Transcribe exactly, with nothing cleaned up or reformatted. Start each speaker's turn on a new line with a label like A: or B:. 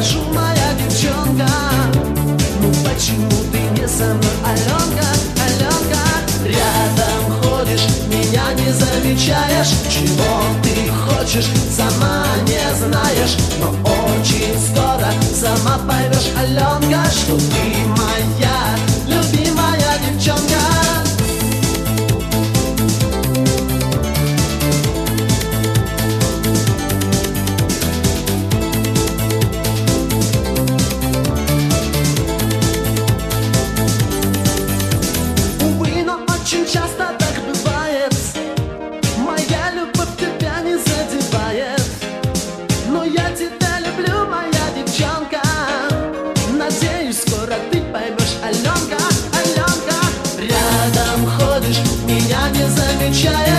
A: скажу, моя девчонка, ну почему ты не со мной, Аленка, Аленка? Рядом ходишь, меня не замечаешь. Чего ты хочешь, сама не знаешь, но очень скоро сама поймешь, Аленка, что ты моя любимая девчонка. Очень часто так бывает, моя любовь тебя не задевает, но я тебя люблю, моя девчонка. Надеюсь, скоро ты поймешь, Аленка, Аленка. Рядом ходишь, меня не замечаешь.